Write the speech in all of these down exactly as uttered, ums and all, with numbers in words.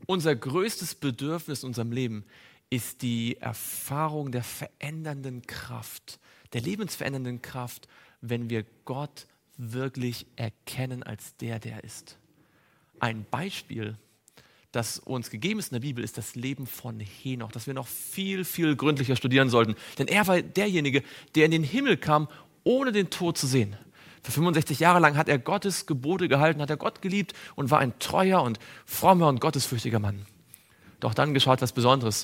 Unser größtes Bedürfnis in unserem Leben ist die Erfahrung der verändernden Kraft, der lebensverändernden Kraft, wenn wir Gott wirklich erkennen als der, der er ist. Ein Beispiel, das uns gegeben ist in der Bibel, ist das Leben von Henoch, das wir noch viel, viel gründlicher studieren sollten. Denn er war derjenige, der in den Himmel kam, ohne den Tod zu sehen. Für fünfundsechzig Jahre lang hat er Gottes Gebote gehalten, hat er Gott geliebt und war ein treuer und frommer und gottesfürchtiger Mann. Doch dann geschah etwas Besonderes.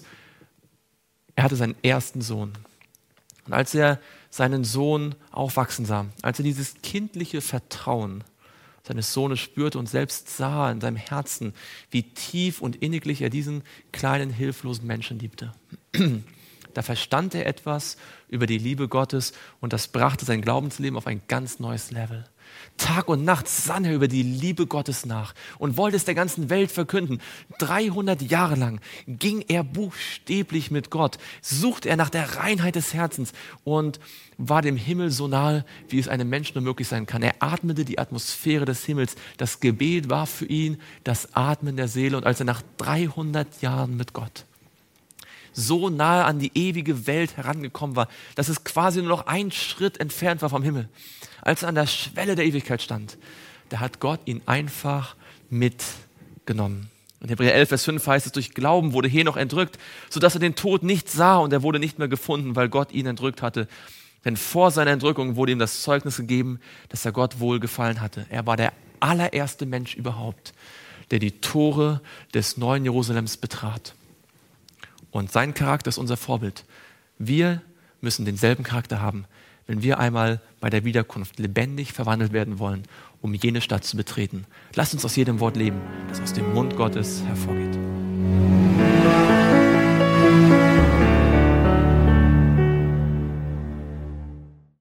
Er hatte seinen ersten Sohn. Und als er seinen Sohn aufwachsen sah, als er dieses kindliche Vertrauen seines Sohnes spürte und selbst sah in seinem Herzen, wie tief und inniglich er diesen kleinen, hilflosen Menschen liebte, da verstand er etwas über die Liebe Gottes und das brachte sein Glaubensleben auf ein ganz neues Level. Tag und Nacht sann er über die Liebe Gottes nach und wollte es der ganzen Welt verkünden. dreihundert Jahre lang ging er buchstäblich mit Gott, suchte er nach der Reinheit des Herzens und war dem Himmel so nahe, wie es einem Menschen nur möglich sein kann. Er atmete die Atmosphäre des Himmels. Das Gebet war für ihn das Atmen der Seele. Und als er nach dreihundert Jahren mit Gott so nahe an die ewige Welt herangekommen war, dass es quasi nur noch ein Schritt entfernt war vom Himmel, als er an der Schwelle der Ewigkeit stand, da hat Gott ihn einfach mitgenommen. In Hebräer elf, Vers fünf heißt es, durch Glauben wurde Henoch entrückt, sodass er den Tod nicht sah und er wurde nicht mehr gefunden, weil Gott ihn entrückt hatte. Denn vor seiner Entrückung wurde ihm das Zeugnis gegeben, dass er Gott wohlgefallen hatte. Er war der allererste Mensch überhaupt, der die Tore des neuen Jerusalems betrat. Und sein Charakter ist unser Vorbild. Wir müssen denselben Charakter haben, wenn wir einmal bei der Wiederkunft lebendig verwandelt werden wollen, um jene Stadt zu betreten. Lasst uns aus jedem Wort leben, das aus dem Mund Gottes hervorgeht.